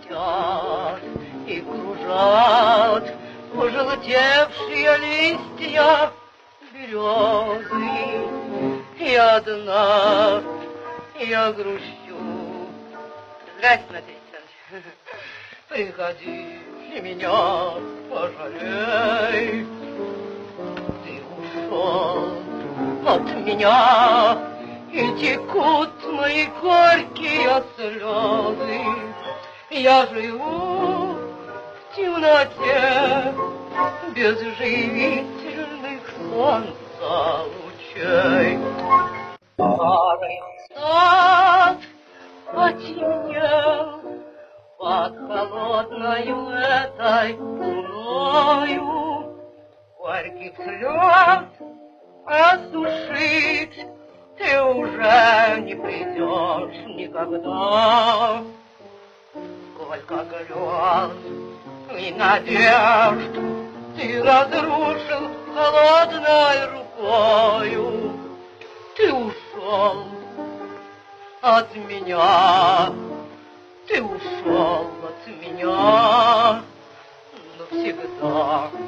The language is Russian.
летят и кружат пожелтевшие листья березы. И одна я грущу. Здрасте, Матвей Александрович. Приходи и меня пожалей. Ты ушел от меня, и текут мои горькие слезы. Я живу в темноте без живительных солнца лучей. Старый сад потемнел под холодною этой луною. Горьких слез осушить ты уже не придешь никогда. Сколько грез и надежд ты разрушил холодной рукою. Ты ушел от меня, ты ушел от меня навсегда.